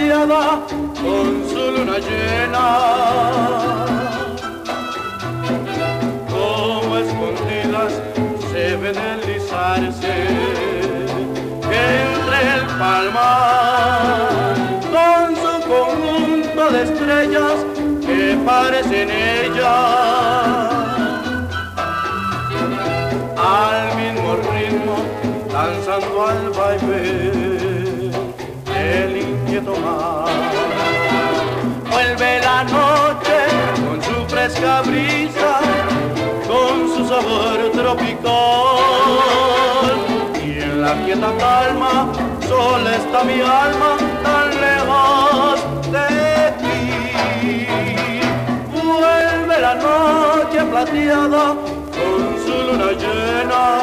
plateada con su luna llena. Como escondidas se ve deslizarse entre el palmar con su conjunto de estrellas que parecen ellas. Al mismo ritmo, danzando al baile del inquieto mar. Vuelve la noche con su fresca brisa, con su sabor tropical. Y en la quieta calma, sola está mi alma, tan lejos de ti. Vuelve la noche plateada con su luna llena.